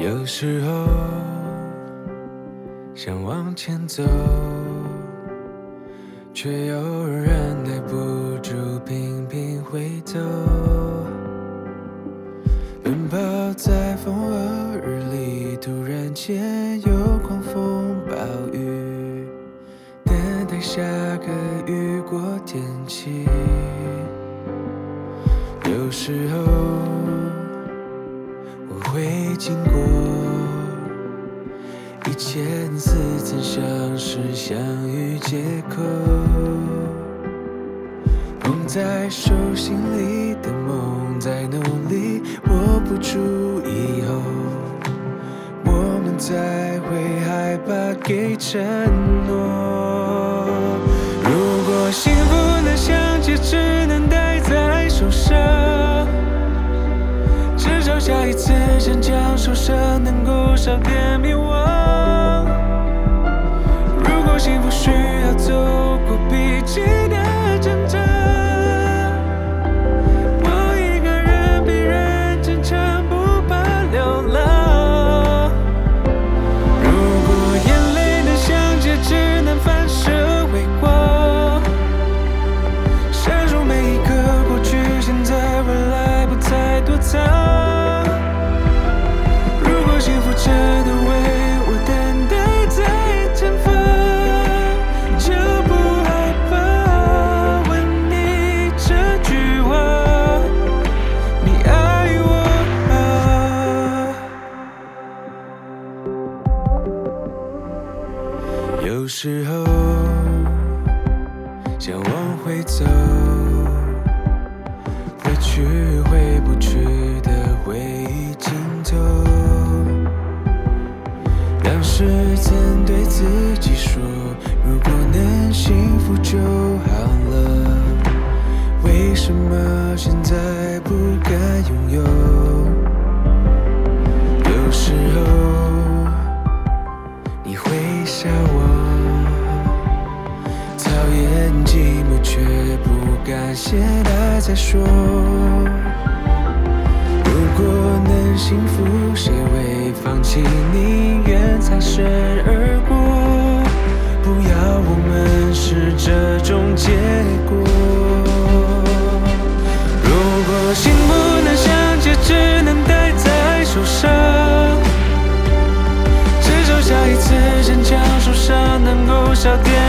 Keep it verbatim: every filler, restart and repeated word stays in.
有时候想往前走，却又忍耐不住频频回头。奔跑在风和日丽，突然间有狂风暴雨，等待下个雨过天晴。有时候我会经过一千次曾相识相遇借口，捧在手心里的梦在努力握不住以后，我们才会害怕给承诺。如果幸福能像戒指能戴在手上，至少下一次想将受伤能够少点迷惘。如果幸福需要走过逼急的挣扎，我一个人比人坚强，不怕流浪。如果眼泪能像戒指能反射微光，闪烁每一个过去，现在未来不再躲藏。真的为我等待在前方，就不害怕问你这句话，你爱我吗？有时候想往回走，回去回不去的回忆尽头。当时曾对自己说，如果能幸福就好了，为什么现在不敢拥有？有时候你会笑我讨厌寂寞，却不敢现在再说。如果能幸福，谁会放弃？宁愿擦身而过，不要我们是这种结果。如果幸福能像戒指能戴在手上，至少下一次想将受伤能够少点